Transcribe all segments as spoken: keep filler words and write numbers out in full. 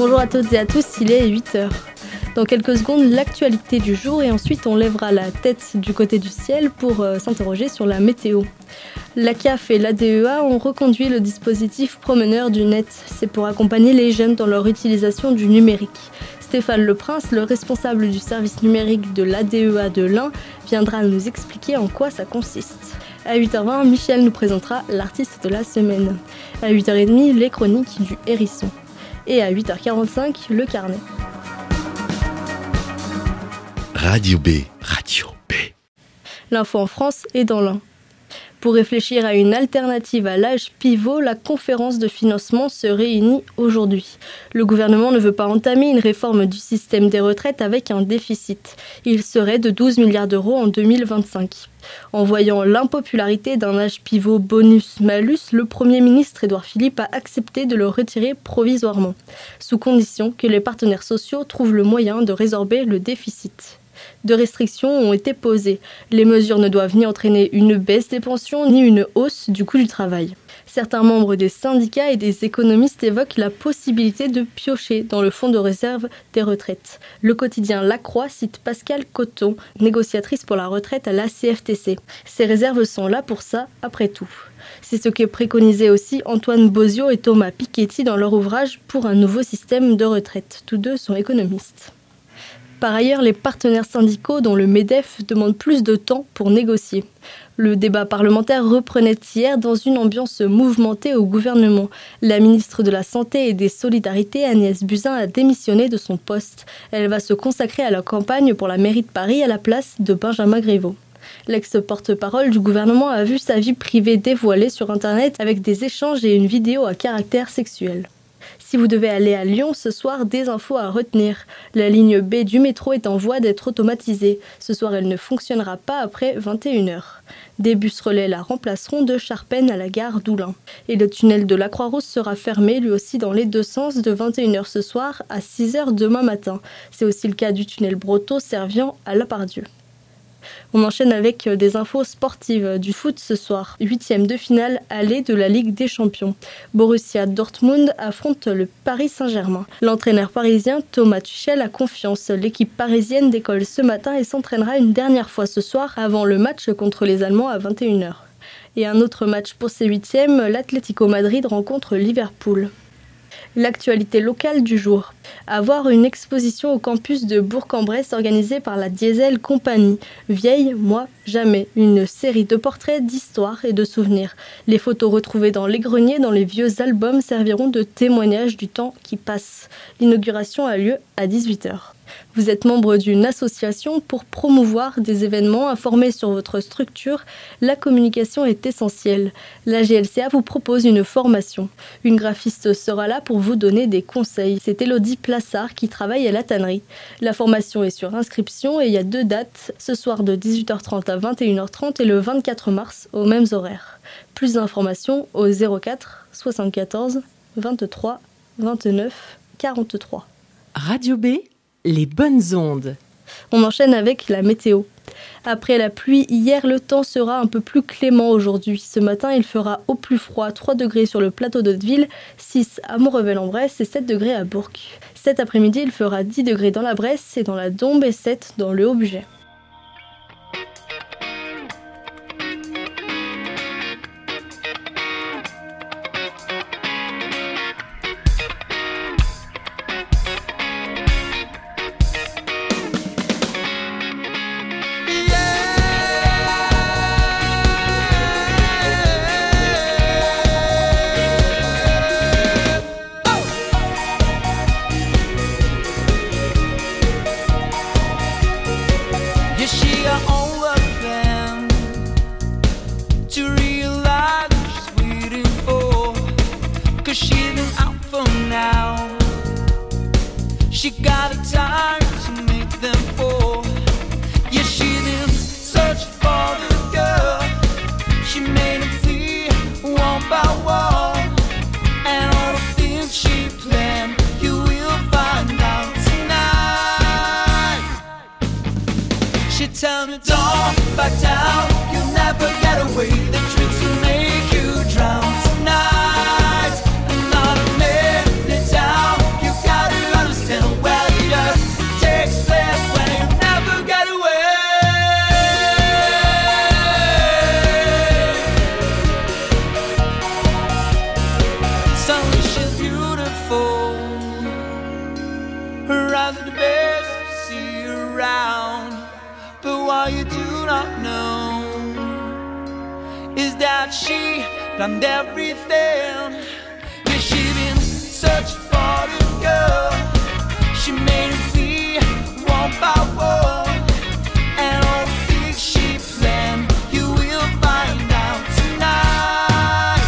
Bonjour à toutes et à tous, il est huit heures. Dans quelques secondes, l'actualité du jour et ensuite on lèvera la tête du côté du ciel pour euh, s'interroger sur la météo. La C A F et l'A D E A ont reconduit le dispositif Promeneurs du Net. C'est pour accompagner les jeunes dans leur utilisation du numérique. Stéphane Leprince, le responsable du service numérique de l'A D E A de l'Ain, viendra nous expliquer en quoi ça consiste. À huit heures vingt, Michel nous présentera l'artiste de la semaine. À huit heures trente, les chroniques du hérisson. Et à huit heures quarante-cinq, le carnet. Radio B. Radio B. L'info en France et dans l'Ain. Pour réfléchir à une alternative à l'âge pivot, la conférence de financement se réunit aujourd'hui. Le gouvernement ne veut pas entamer une réforme du système des retraites avec un déficit. Il serait de douze milliards d'euros en deux mille vingt-cinq. En voyant l'impopularité d'un âge pivot bonus-malus, le Premier ministre Édouard Philippe a accepté de le retirer provisoirement, sous condition que les partenaires sociaux trouvent le moyen de résorber le déficit. Deux restrictions ont été posées. Les mesures ne doivent ni entraîner une baisse des pensions, ni une hausse du coût du travail. Certains membres des syndicats et des économistes évoquent la possibilité de piocher dans le fonds de réserve des retraites. Le quotidien La Croix cite Pascale Coton, négociatrice pour la retraite à la C F T C. Ces réserves sont là pour ça, après tout. C'est ce que préconisaient aussi Antoine Bozio et Thomas Piketty dans leur ouvrage Pour un nouveau système de retraite. Tous deux sont économistes. Par ailleurs, les partenaires syndicaux, dont le MEDEF, demandent plus de temps pour négocier. Le débat parlementaire reprenait hier dans une ambiance mouvementée au gouvernement. La ministre de la Santé et des Solidarités, Agnès Buzyn, a démissionné de son poste. Elle va se consacrer à la campagne pour la mairie de Paris à la place de Benjamin Griveaux. L'ex-porte-parole du gouvernement a vu sa vie privée dévoilée sur Internet avec des échanges et une vidéo à caractère sexuel. Si vous devez aller à Lyon ce soir, des infos à retenir. La ligne B du métro est en voie d'être automatisée. Ce soir, elle ne fonctionnera pas après vingt et une heures. Des bus relais la remplaceront de Charpennes à la gare d'Oulin. Et le tunnel de la Croix-Rousse sera fermé lui aussi dans les deux sens de vingt et une heures ce soir à six heures demain matin. C'est aussi le cas du tunnel Brotteaux serviant à La Part-Dieu. On enchaîne avec des infos sportives du foot ce soir. Huitième de finale aller de la Ligue des Champions. Borussia Dortmund affronte le Paris Saint-Germain. L'entraîneur parisien Thomas Tuchel a confiance. L'équipe parisienne décolle ce matin et s'entraînera une dernière fois ce soir avant le match contre les Allemands à vingt et une heures. Et un autre match pour ces huitièmes, l'Atlético Madrid rencontre Liverpool. L'actualité locale du jour. Avoir une exposition au campus de Bourg-en-Bresse organisée par la Diesel Compagnie. Vieille, moi, jamais. Une série de portraits, d'histoires et de souvenirs. Les photos retrouvées dans les greniers, dans les vieux albums, serviront de témoignage du temps qui passe. L'inauguration a lieu à dix-huit heures. Vous êtes membre d'une association pour promouvoir des événements, informer sur votre structure. La communication est essentielle. La G L C A vous propose une formation. Une graphiste sera là pour vous donner des conseils. C'est Élodie Plassard qui travaille à la tannerie. La formation est sur inscription et il y a deux dates, ce soir de dix-huit heures trente à vingt et une heures trente et le vingt-quatre mars aux mêmes horaires. Plus d'informations au zéro quatre soixante-quatorze vingt-trois vingt-neuf quarante-trois. Radio B, les bonnes ondes. On enchaîne avec la météo. Après la pluie hier, le temps sera un peu plus clément aujourd'hui. Ce matin, il fera au plus froid trois degrés sur le plateau d'Hauteville, six à Montrevel-en-Bresse et sept degrés à Bourg. Cet après-midi, il fera dix degrés dans la Bresse et dans la Dombe et sept dans le Haut-Bugey. She got a time to make them fall. Yeah, she didn't search for the girl. She made them flee one by one. And all the things she planned, you will find out tonight. She told me don't back down, you'll never get away. The tricks will make you drown tonight. Another minute down, you gotta do not know is that she planned everything. Yeah, she been searching for the girl. She made it free one by one, and all the things she planned, you will find out tonight.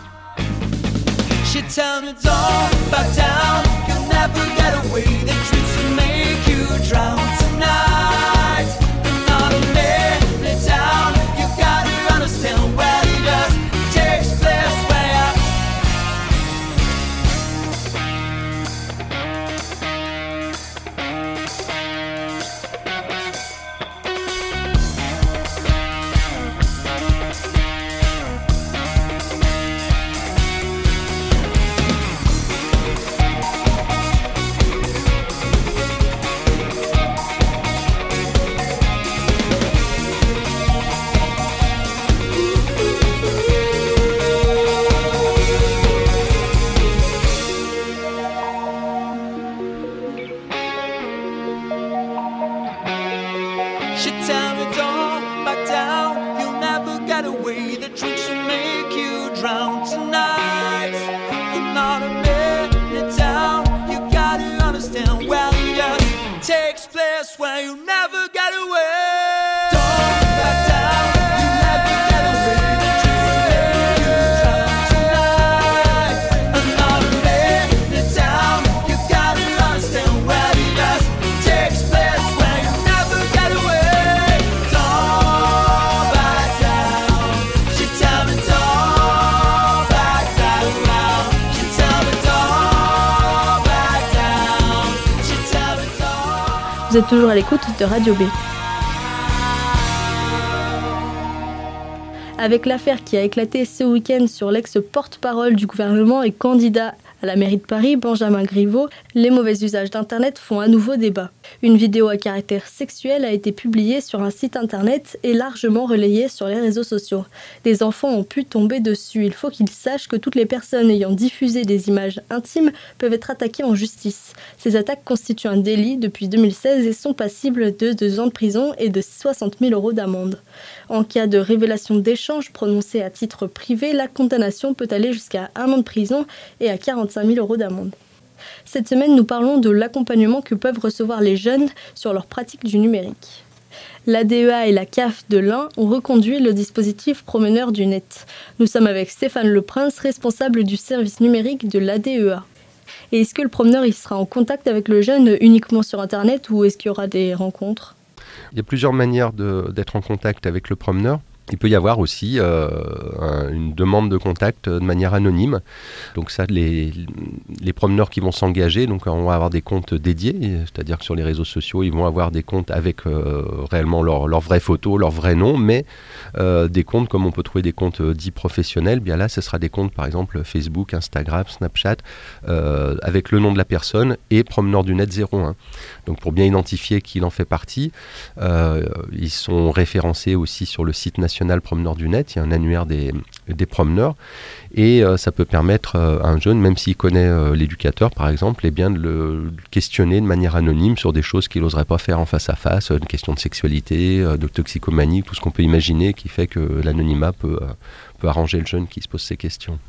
She turned it all back down. You'll never get away. The tricks will make you drown tonight. Not a minute down. You gotta understand where it just takes place. Where she turned it all back down. You'll never get away. The tricks will make you drown tonight. You're not a minute down. You gotta understand where it just takes place, where you'll never get away. Don't back down. You'll never get away. The tricks will make you drown tonight. And not a minute down. You gotta understand where it just takes place, where you'll never get away. Vous êtes toujours à l'écoute de Radio B. Avec l'affaire qui a éclaté ce week-end sur l'ex-porte-parole du gouvernement et candidat à la mairie de Paris, Benjamin Griveaux, les mauvais usages d'Internet font à nouveau débat. Une vidéo à caractère sexuel a été publiée sur un site Internet et largement relayée sur les réseaux sociaux. Des enfants ont pu tomber dessus. Il faut qu'ils sachent que toutes les personnes ayant diffusé des images intimes peuvent être attaquées en justice. Ces attaques constituent un délit depuis deux mille seize et sont passibles de deux ans de prison et de soixante mille euros d'amende. En cas de révélation d'échanges prononcés à titre privé, la condamnation peut aller jusqu'à un an de prison et à quarante-cinq mille euros d'amende. Cette semaine, nous parlons de l'accompagnement que peuvent recevoir les jeunes sur leur pratique du numérique. L'A D E A et la C A F de l'Ain ont reconduit le dispositif Promeneurs du Net. Nous sommes avec Stéphane Leprince, responsable du service numérique de l'A D E A. Et est-ce que le promeneur il sera en contact avec le jeune uniquement sur Internet ou est-ce qu'il y aura des rencontres ? Il y a plusieurs manières de, d'être en contact avec le promeneur. Il peut y avoir aussi euh, un, une demande de contact de manière anonyme. Donc ça, les, les promeneurs qui vont s'engager, donc on va avoir des comptes dédiés, c'est-à-dire que sur les réseaux sociaux, ils vont avoir des comptes avec euh, réellement leur, leur vraie photo, leur vrai nom, mais euh, des comptes comme on peut trouver des comptes euh, dits professionnels, bien là, ce sera des comptes par exemple Facebook, Instagram, Snapchat, euh, avec le nom de la personne et promeneur du net zéro un. Donc pour bien identifier qui en fait partie, euh, ils sont référencés aussi sur le site national Promeneur du Net, il y a un annuaire des, des promeneurs et euh, ça peut permettre euh, à un jeune, même s'il connaît euh, l'éducateur par exemple, eh bien, de le questionner de manière anonyme sur des choses qu'il n'oserait pas faire en face à face, euh, une question de sexualité, euh, de toxicomanie, tout ce qu'on peut imaginer qui fait que l'anonymat peut, euh, peut arranger le jeune qui se pose ces questions.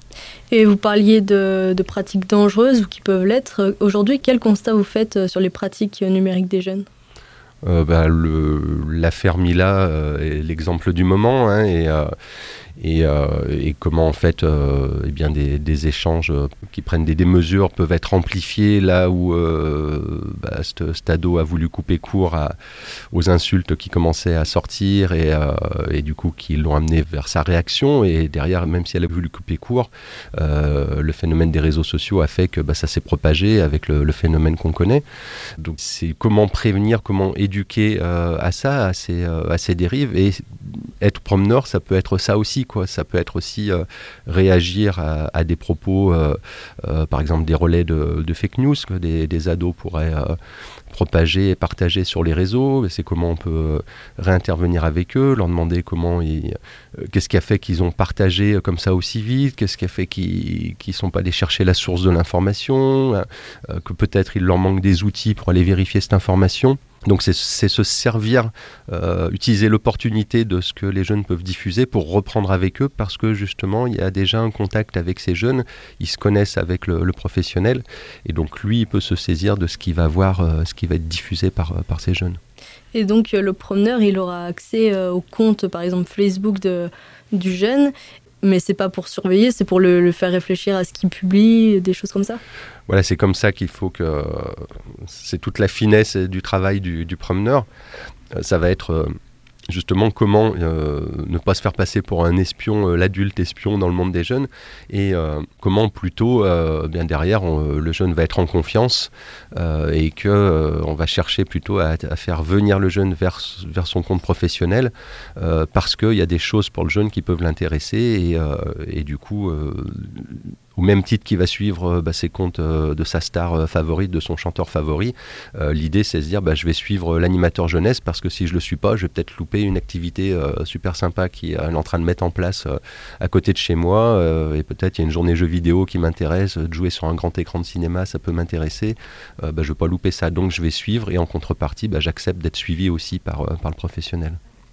Et vous parliez de, de pratiques dangereuses ou qui peuvent l'être. Aujourd'hui, quel constat vous faites sur les pratiques numériques des jeunes ? Euh, bah, le, l'affaire Mila euh, est l'exemple du moment hein, et, euh, et, euh, et comment en fait euh, eh bien des, des échanges euh, qui prennent des, des mesures peuvent être amplifiés là où euh, bah, cet ado a voulu couper court à, aux insultes qui commençaient à sortir et, euh, et du coup qui l'ont amené vers sa réaction et derrière même si elle a voulu couper court euh, le phénomène des réseaux sociaux a fait que bah, ça s'est propagé avec le, le phénomène qu'on connaît. Donc c'est comment prévenir, comment éduquer euh, à ça, à ces, euh, à ces dérives et être promeneur ça peut être ça aussi quoi. Ça peut être aussi euh, réagir à, à des propos euh, euh, par exemple des relais de, de fake news que des, des ados pourraient euh, propager et partager sur les réseaux. C'est comment on peut réintervenir avec eux, leur demander comment ils, euh, qu'est-ce qui a fait qu'ils ont partagé comme ça aussi vite, qu'est-ce qui a fait qu'ils ne sont pas allés chercher la source de l'information, euh, que peut-être il leur manque des outils pour aller vérifier cette information. Donc c'est, c'est se servir, euh, utiliser l'opportunité de ce que les jeunes peuvent diffuser pour reprendre avec eux, parce que justement il y a déjà un contact avec ces jeunes, ils se connaissent avec le, le professionnel, et donc lui il peut se saisir de ce qu'il va voir, euh, ce qui va être diffusé par, par ces jeunes. Et donc euh, le promeneur il aura accès euh, au compte par exemple Facebook de, du jeune, mais c'est pas pour surveiller, c'est pour le, le faire réfléchir à ce qu'il publie, des choses comme ça. Voilà, c'est comme ça qu'il faut que... C'est toute la finesse du travail du, du promeneur. Ça va être euh, justement comment euh, ne pas se faire passer pour un espion, euh, l'adulte espion dans le monde des jeunes, et euh, comment plutôt, euh, bien derrière, on, le jeune va être en confiance euh, et qu'on euh, va chercher plutôt à, à faire venir le jeune vers, vers son compte professionnel euh, parce qu'il y a des choses pour le jeune qui peuvent l'intéresser et, euh, et du coup... Euh, au même titre qu'il va suivre euh, bah, ses comptes euh, de sa star euh, favorite, de son chanteur favori, euh, l'idée c'est de se dire bah, je vais suivre l'animateur jeunesse parce que si je le suis pas, je vais peut-être louper une activité euh, super sympa qu'il est en train de mettre en place euh, à côté de chez moi euh, et peut-être il y a une journée jeux vidéo qui m'intéresse, de jouer sur un grand écran de cinéma ça peut m'intéresser, euh, bah, je vais pas louper ça donc je vais suivre et en contrepartie bah, j'accepte d'être suivi aussi par, euh, par le professionnel.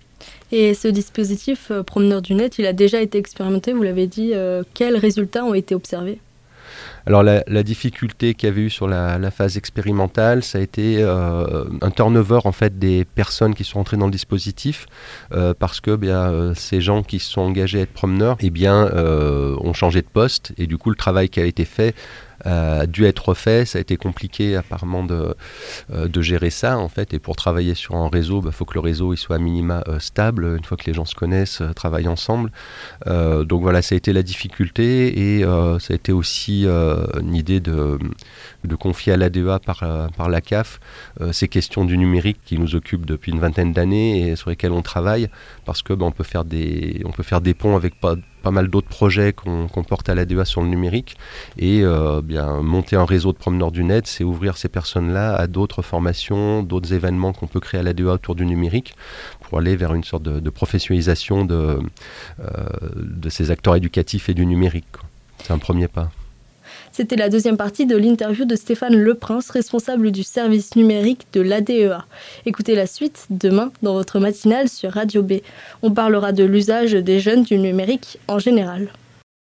Et ce dispositif euh, promeneur du net, il a déjà été expérimenté, vous l'avez dit. Euh, quels résultats ont été observés ? Alors la, la difficulté qu'il y avait eu sur la, la phase expérimentale, ça a été euh, un turnover en fait des personnes qui sont entrées dans le dispositif euh, parce que bien, euh, ces gens qui se sont engagés à être promeneurs eh bien, euh, ont changé de poste et du coup le travail qui a été fait a dû être refait, ça a été compliqué apparemment de, euh, de gérer ça en fait, et pour travailler sur un réseau, il bah, faut que le réseau il soit à minima euh, stable, une fois que les gens se connaissent, euh, travaillent ensemble. Euh, donc voilà, ça a été la difficulté et euh, ça a été aussi euh, une idée de, de confier à l'A D E A par, euh, par la C A F euh, ces questions du numérique qui nous occupent depuis une vingtaine d'années et sur lesquelles on travaille, parce que bah, on peut faire des, on peut faire des ponts avec pas pas mal d'autres projets qu'on, qu'on porte à l'A D E A sur le numérique et euh, bien, monter un réseau de promeneurs du net, c'est ouvrir ces personnes-là à d'autres formations, d'autres événements qu'on peut créer à l'A D E A autour du numérique pour aller vers une sorte de, de professionnalisation de, euh, de ces acteurs éducatifs et du numérique, quoi. C'est un premier pas. C'était la deuxième partie de l'interview de Stéphane Leprince, responsable du service numérique de l'A D E A. Écoutez la suite demain dans votre matinale sur Radio B. On parlera de l'usage des jeunes du numérique en général.